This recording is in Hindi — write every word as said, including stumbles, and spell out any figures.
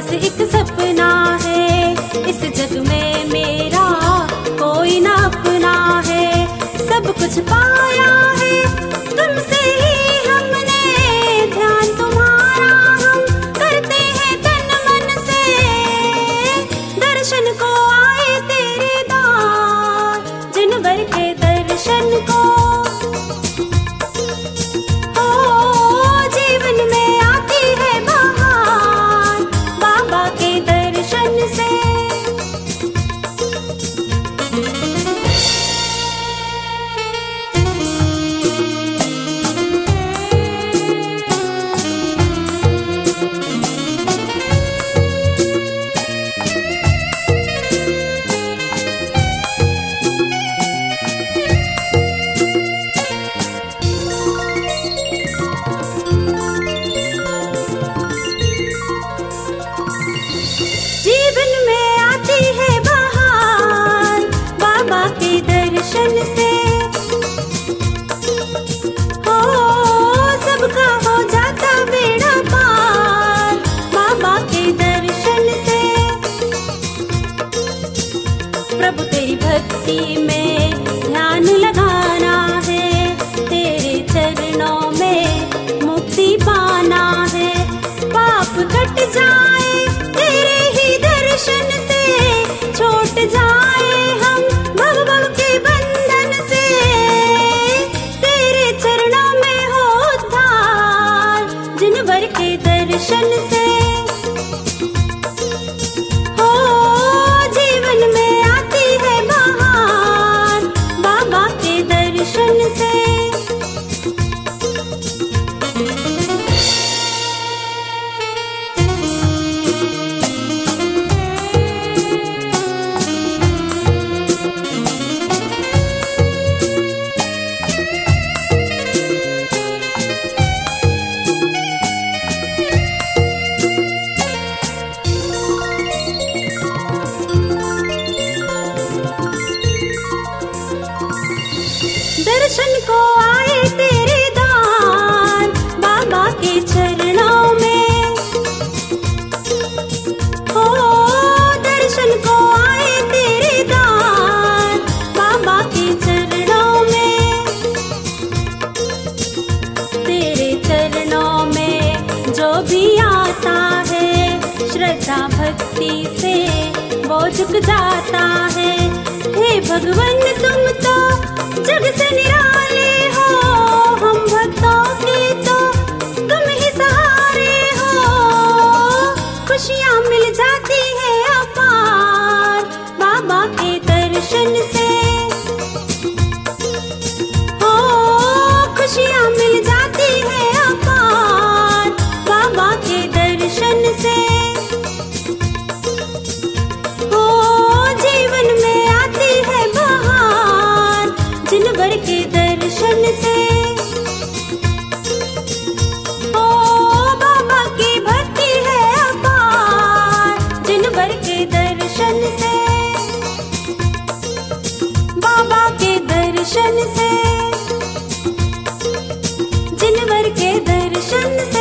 बस एक सपना है, इस जग में मेरा कोई ना अपना है। सब कुछ पाया है तुमसे ही हमने, ध्यान तुम्हारा हम करते हैं तन मन से। दर्शन को आए तेरे द्वार, जिन भर के दर्शन को से हो सबका हो जाता बेड़ा पार, बाबा के दर्शन से। प्रभु तेरी भक्ति में ध्यान लगाना है, तेरे चरणों में मुक्ति पाना है। पाप कट जाए तेरे ही दर्शन से, छोट जाए हम भव भव के बंधन से। तेरे चरणों में हो उद्धार, जिन भर के दर्शन से। हो जीवन में आती है बहार, बाबा के दर्शन से। दर्शन को आए तेरे दान, बाबा के चरणों में। हो दर्शन को आए तेरे दान, बाबा के चरणों में। तेरे चरणों में जो भी आता है, श्रद्धा भक्ति से वो झुक जाता है। हे भगवान तुम तो जग से निराले हो, हम भक्तों के तो तुम ही सहारे हो। खुशियाँ मिल जाती है अपार, बाबा के दर्शन से। हो खुशियाँ मिल जाती है अपार, बाबा के दर्शन से। हो जीवन में आती है बहार, जिन भर के दर्शन से। ओ बाबा की भक्ति है अपार, जिन भर के दर्शन से। बाबा के दर्शन से, जिन भर के दर्शन से।